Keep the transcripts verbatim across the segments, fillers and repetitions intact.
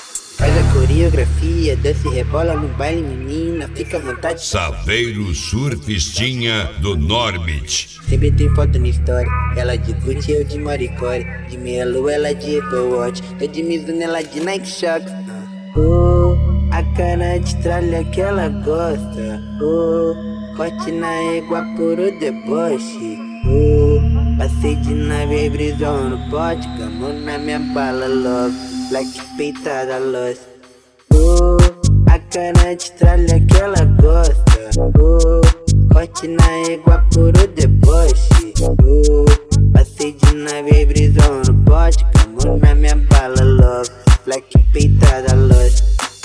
Faz a coreografia, desce e rebola no baile, menina, fica à vontade. Saveiro Surfistinha do Norbit. Sempre tem foto na história, ela de Gucci, eu de Maricore. De meia lua, ela de Apple Watch, eu de Mizuno, ela de Nike Shox. Oh, a cara de tralha que ela gosta. Oh, corte na égua por o deboche. Oh, passei de nave, brisou no pote, camou na minha bala, love. Black peitada, lost. Oh, a cara de tralha que ela gosta. Oh, corte na égua por o deboche. Oh, passei de nave, brisou no pote, camou na minha bala, love. Black peitada, lost.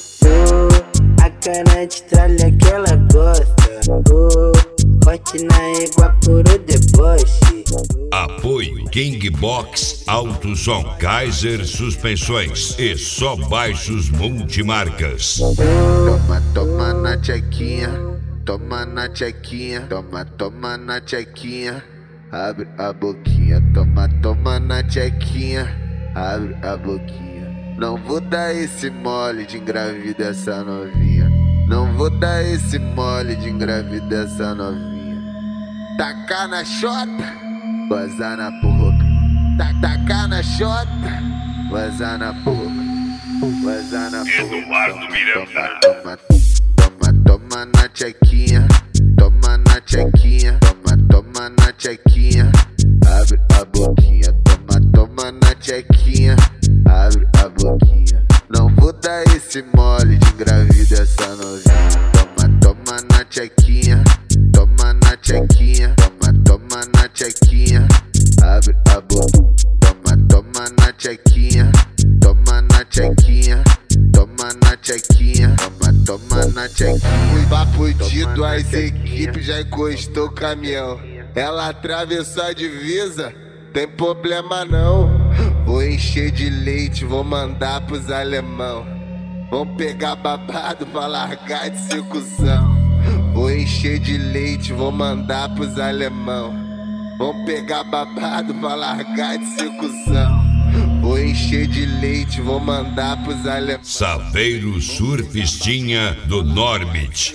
Oh, a cara de tralha que ela gosta. Oh, corte na égua por o deboche. Apoio Kingbox Alto Som, Kaiser Suspensões e Só Baixos Multimarcas. Toma, toma na tchequinha, toma na tchequinha, toma, toma na tchequinha, abre a boquinha, toma, toma na tchequinha, abre a boquinha. Não vou dar esse mole de engravida essa novinha, não vou dar esse mole de engravida essa novinha. Tacar na chota, vazar na boca, tacar na chota, vazar na boca, vazar na boca. Eduardo Miranda. Toma, toma, toma na tchequinha, toma na tchequinha, toma, toma na tchequinha, abre a boquinha, toma, toma na tchequinha, abre a boquinha. Não vou dar esse mole de engravida essa novinha. Toma, toma na tchequinha, toma na tchequinha, toma, toma na tchequinha, abre a boca. Toma, toma na tchequinha, toma na tchequinha, toma na tchequinha, toma, toma na tchequinha. Fui papudido, as equipes já encostou o caminhão. Ela atravessou a divisa, tem problema não. Vou encher de leite, vou mandar pros alemão. Vão pegar babado pra largar de ser cuzão. Vou encher de leite, vou mandar pros alemão. Vão pegar babado pra largar de ser cuzão. Vou encher de leite, vou mandar pros alemão. Saveiro Surfistinha do Norbit.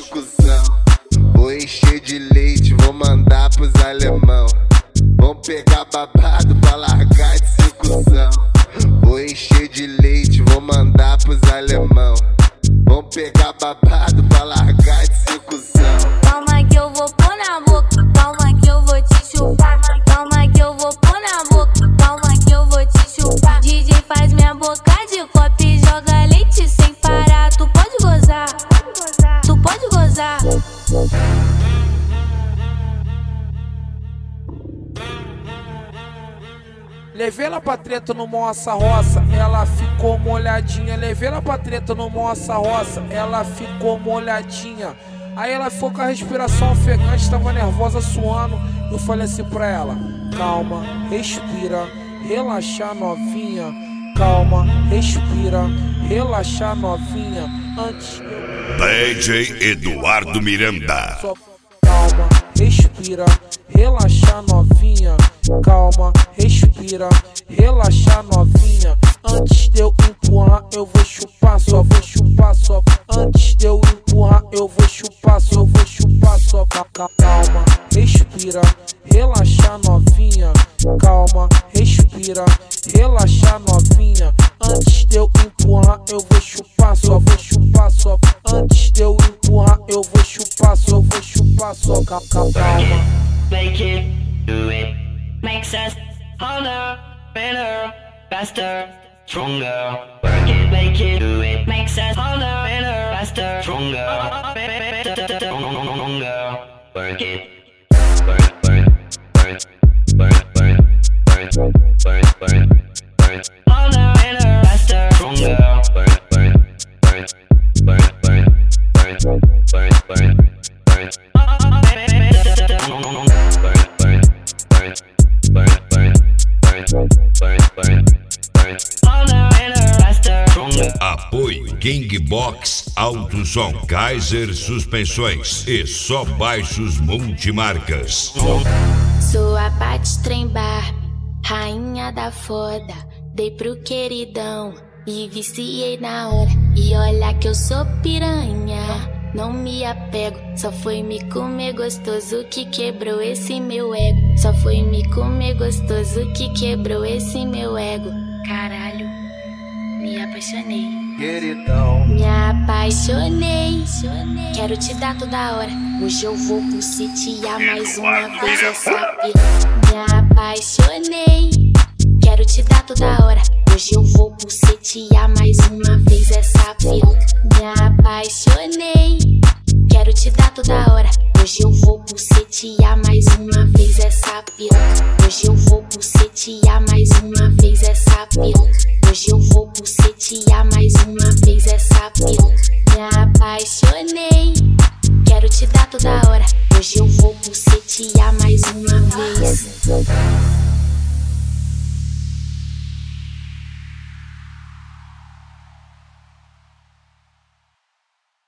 Vou encher de leite, vou mandar pros alemão. Vão pegar babado pra largar de ser cuzão. Vou encher de leite, vou mandar pros alemão. Vão pegar babado pra largar de ser cuzão. Calma que eu vou pôr na boca, calma que eu vou te chupar. Calma que eu vou pôr na boca, calma que eu vou te chupar. D J faz minha boca de copo e joga leite sem parar. Tu pode gozar, tu pode gozar. Levei ela pra treta no Moça Roça, ela ficou molhadinha. Levei ela pra treta no Moça Roça, ela ficou molhadinha. Aí ela ficou com a respiração ofegante, tava nervosa, suando. Eu falei assim pra ela: calma, respira, relaxa novinha. Calma, respira, relaxa novinha. Antes D J Eduardo Miranda. Só calma, respira, relaxa novinha. Calma, respira, relaxa novinha. Antes de eu empurrar, eu vou chupar, só vou chupar, só. Antes de eu empurrar, eu vou chupar, só vou chupar, só. Calma, respira, relaxa novinha. Calma, respira, relaxa novinha. Antes de eu empurrar, eu vou chupar, só vou chupar, só. Antes de eu empurrar, eu vou chupar, só vou chupar, só. Calma. Make it, do it, makes us harder, better, faster, stronger. Work it, make it, do it, makes us harder, better, faster, stronger. Stronger. Work it, work, work, work, work, work, work, work, work, work. Harder, better, faster, stronger. Work, work, work, work, work, work, work, work, work. Apoio Kingbox Alto Som, Kaiser Suspensões e Só Baixos Multimarcas. Sou a Paty Trem Barbie, rainha da foda. Dei pro queridão, e viciei na hora. E olha que eu sou piranha, não me apego. Só foi me comer gostoso que quebrou esse meu ego. Só foi me comer gostoso que quebrou esse meu ego. Caralho, me apaixonei. Queridão, Me apaixonei, quero te dar toda hora. Hoje eu vou bucetear mais uma vez essa piranha. Me apaixonei, quero te dar toda hora. Hoje eu vou bucetear mais uma vez essa piranha. Me apaixonei, quero te dar toda hora. Hoje eu vou bucetear mais uma vez essa piranha. Hoje eu vou bucetear mais uma vez essa piranha. Hoje eu vou bucetear mais uma vez essa piranha. Me apaixonei, quero te dar toda hora. Hoje eu vou bucetear